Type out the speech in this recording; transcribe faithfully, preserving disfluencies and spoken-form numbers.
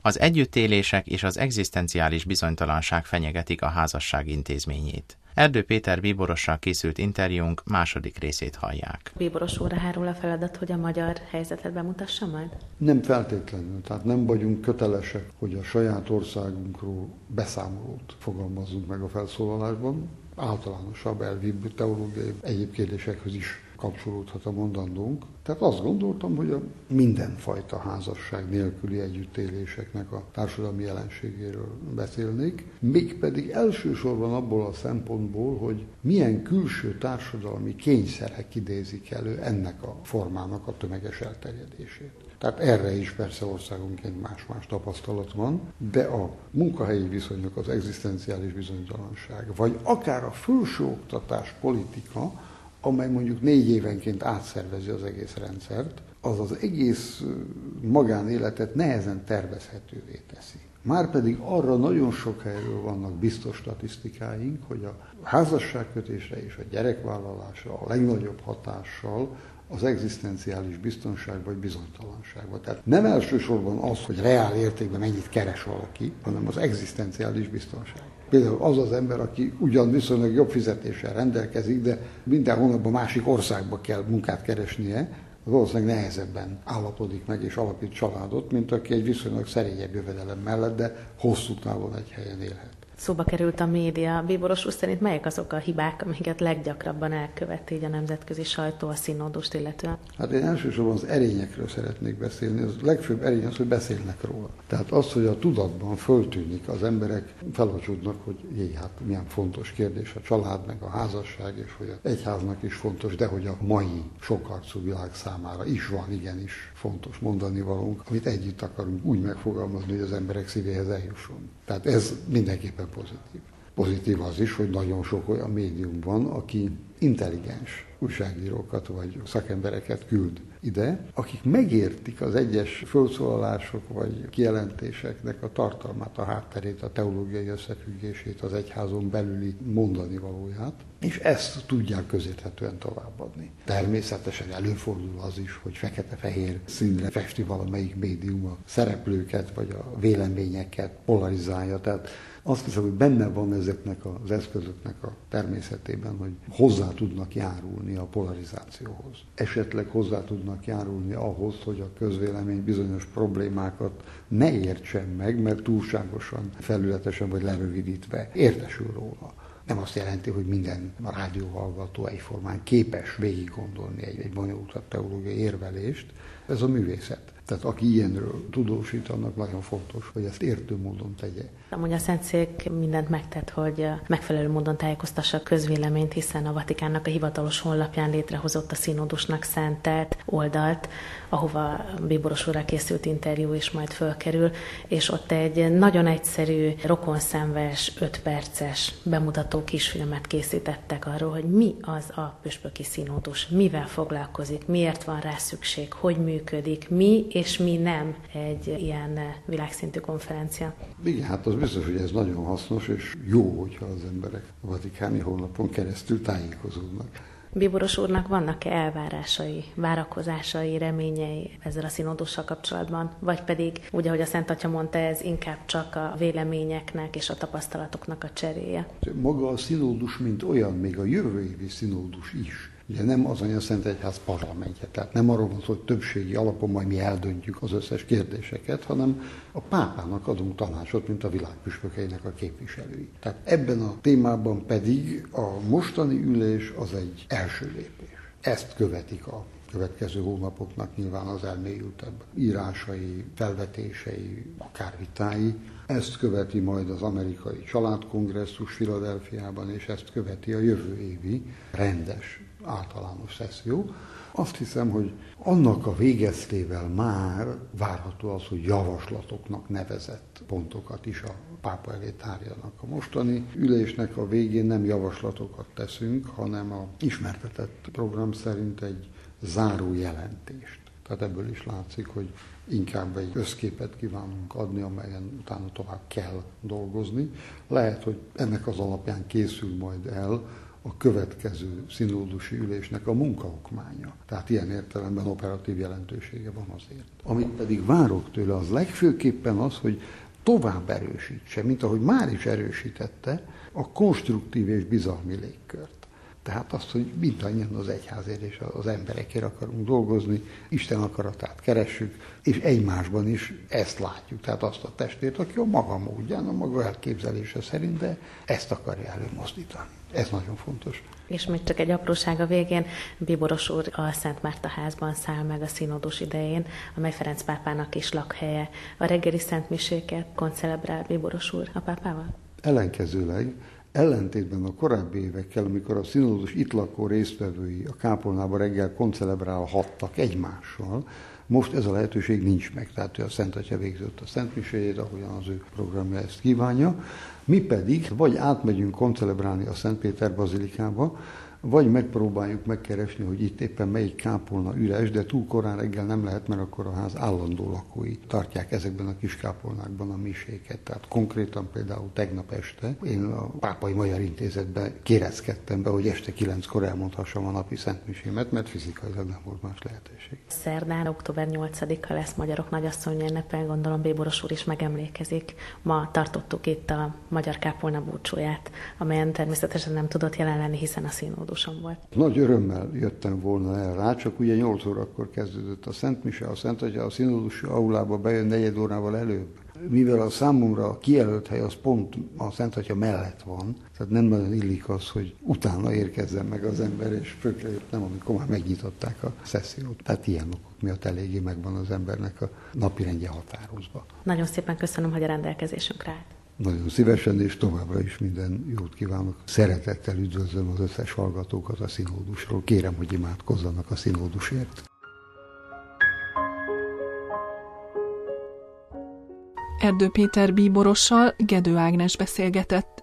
Az együttélések és az egzisztenciális bizonytalanság fenyegetik a házasság intézményét. Erdő Péter bíborossal készült interjúnk második részét hallják. Bíboros úrra hárul a feladat, hogy a magyar helyzetet bemutassa majd? Nem feltétlenül, tehát nem vagyunk kötelesek, hogy a saját országunkról beszámolót fogalmazzunk meg a felszólalásban. Általánosabb elvi teológiai egyéb kérdésekhez is kapcsolódhat a mondandónk. Tehát azt gondoltam, hogy a mindenfajta házasság nélküli együttéléseknek a társadalmi jelenségéről beszélnék, mégpedig elsősorban abból a szempontból, hogy milyen külső társadalmi kényszerek idézik elő ennek a formának a tömeges elterjedését. Tehát erre is persze országonként más-más tapasztalat van, de a munkahelyi viszonyok, az egzisztenciális bizonytalanság, vagy akár a felsőoktatás politika, amely mondjuk négy évenként átszervezi az egész rendszert, az az egész magánéletet nehezen tervezhetővé teszi. Márpedig arra nagyon sok helyről vannak biztos statisztikáink, hogy a házasságkötésre és a gyerekvállalásra a legnagyobb hatással az egzisztenciális biztonság vagy bizonytalanság van. Tehát nem elsősorban az, hogy reál értékben mennyit keres valaki, hanem az egzisztenciális biztonság. Például az az ember, aki ugyan viszonylag jobb fizetéssel rendelkezik, de minden hónapban másik országba kell munkát keresnie, valószínűleg nehezebben állapodik meg és alapít családot, mint aki egy viszonylag szerényebb jövedelem mellett, de hosszú távon egy helyen élhet. Szóba került a média. Bíboros úr szerint melyek azok a hibák, amiket leggyakrabban elkövet így a nemzetközi sajtó a színódust illetően? Hát én elsősorban az erényekről szeretnék beszélni. Az legfőbb erény az, hogy beszélnek róla. Tehát az, hogy a tudatban föltűnik, az emberek felocsudnak, hogy jé, hát milyen fontos kérdés a család, meg a házasság, és hogy az egyháznak is fontos, de hogy a mai sokarcú világ számára is van igenis fontos mondani valónk, amit együtt akarunk úgy megfogalmazni, hogy az emberek szívéhez eljusson. Tehát ez mindenképpen pozitív. Pozitív az is, hogy nagyon sok olyan médium van, aki intelligens újságírókat vagy szakembereket küld ide, akik megértik az egyes felszólalások vagy kijelentéseknek a tartalmát, a hátterét, a teológiai összefüggését, az egyházon belüli mondani valóját, és ezt tudják közérthetően továbbadni. Természetesen előfordul az is, hogy fekete-fehér színre festi valamelyik médium a szereplőket vagy a véleményeket polarizálja, tehát azt hiszem, hogy benne van ezeknek az eszközöknek a természetében, hogy hozzá tudnak járulni a polarizációhoz. Esetleg hozzá tudnak járulni ahhoz, hogy a közvélemény bizonyos problémákat ne értsen meg, mert túlságosan, felületesen vagy lerövidítve értesül róla. Nem azt jelenti, hogy minden rádióhallgató egyformán képes végig gondolni egy, egy bonyolultabb teológiai érvelést. Ez a művészet. Tehát aki ilyenről tudósít, annak nagyon fontos, hogy ezt értő módon tegye. Amúgy a Szentszék mindent megtett, hogy megfelelő módon tájékoztassa a közvéleményt, hiszen a Vatikánnak a hivatalos honlapján létrehozott a színódusnak szentelt oldalt, ahova Bíboros úrral készült interjú is majd fölkerül, és ott egy nagyon egyszerű, rokonszenves, öt perces bemutató kisfilmet készítettek arról, hogy mi az a püspöki színódus, mivel foglalkozik, miért van rá szükség, hogy működik, mi és mi nem egy ilyen világszintű konferencia. Igen, hát az biztos, hogy ez nagyon hasznos, és jó, hogyha az emberek a vatikáni honlapon keresztül tájékozódnak. Bíboros úrnak vannak-e elvárásai, várakozásai, reményei ezzel a színódussal kapcsolatban? Vagy pedig, úgy, ahogy a Szent Atya mondta, ez inkább csak a véleményeknek és a tapasztalatoknak a cseréje? Maga a színódus, mint olyan, még a jövő évi színódus is. Ugye nem az Anyaszentegyház parlamentje, tehát nem arról van szó, hogy többségi alapon majd mi eldöntjük az összes kérdéseket, hanem a pápának adunk tanácsot, mint a világ püspökeinek a képviselői. Tehát ebben a témában pedig a mostani ülés az egy első lépés. Ezt követik a következő hónapoknak nyilván az elmélyültebb írásai, felvetései, akár vitái. Ezt követi majd az amerikai családkongresszus Philadelphiában, és ezt követi a jövő évi rendes általános szesszió. Azt hiszem, hogy annak a végeztével már várható az, hogy javaslatoknak nevezett pontokat is a pápa elé tárjanak. A mostani ülésnek a végén nem javaslatokat teszünk, hanem a ismertetett program szerint egy záró jelentést. Tehát ebből is látszik, hogy inkább egy összképet kívánunk adni, amelyen utána tovább kell dolgozni. Lehet, hogy ennek az alapján készül majd el a következő színódusi ülésnek a munkaokmánya. Tehát ilyen értelemben operatív jelentősége van azért. Amit pedig várok tőle, az legfőképpen az, hogy tovább erősítse, mint ahogy már is erősítette, a konstruktív és bizalmi légkört. Tehát azt, hogy mindannyian az egyházért és az emberekért akarunk dolgozni, Isten akaratát keressük, és egymásban is ezt látjuk. Tehát azt a testét, aki a maga módján, a maga elképzelése szerint, de ezt akarja előmozdítani. Ez nagyon fontos. És még csak egy apróság a végén, Bíboros úr a Szent Márta házban száll meg a színódus idején, amely Ferenc pápának is lakhelye. A reggeli szentmiséket koncelebrál Bíboros úr a pápával? Ellenkezőleg, ellentétben a korábbi évekkel, amikor a színódus itt lakó résztvevői a kápolnába reggel koncelebrálhattak egymással, most ez a lehetőség nincs meg, tehát ő a Szent Atya végzett a szentmiséjét, ahogyan az ő programja ezt kívánja. Mi pedig vagy átmegyünk koncelebrálni a Szent Péter bazilikába, vagy megpróbáljuk megkeresni, hogy itt éppen melyik kápolna üres, de túl korán reggel nem lehet, mert akkor a ház állandó lakói tartják ezekben a kis kápolnákban a miséket. Tehát konkrétan például tegnap este én a Pápai Magyar Intézetben kéreckedtem be, hogy este kilenckor elmondhassam a napi szentmisémet, mert fizikailag nem volt más lehetőség. Szerdán, október nyolcadika lesz Magyarok Nagyasszony ünnepe, gondolom Bíboros úr is megemlékezik. Ma tartottuk itt a Magyar Kápolna búcsúját, amelyen természetesen nem tudott jelen lenni, hiszen a színódus volt. Nagy örömmel jöttem volna el rá, csak ugye nyolc órakor kezdődött a Szentmise, a Szent Atya a színódus aulába bejön negyed órával előbb. Mivel a számomra a kijelölt hely az pont a Szent Atya mellett van, tehát nem nagyon illik az, hogy utána érkezzen meg az ember, és főként nem, amikor már megnyitották a szessziót. Tehát ilyen okok miatt eléggé megvan az embernek a napirendje határozva. Nagyon szépen köszönöm, hogy a rendelkezésünkre állt. Nagyon szívesen, és továbbra is minden jót kívánok. Szeretettel üdvözlöm az összes hallgatókat a színódusról. Kérem, hogy imádkozzanak a színódusért. Erdő Péter bíborossal Gedő Ágnes beszélgetett.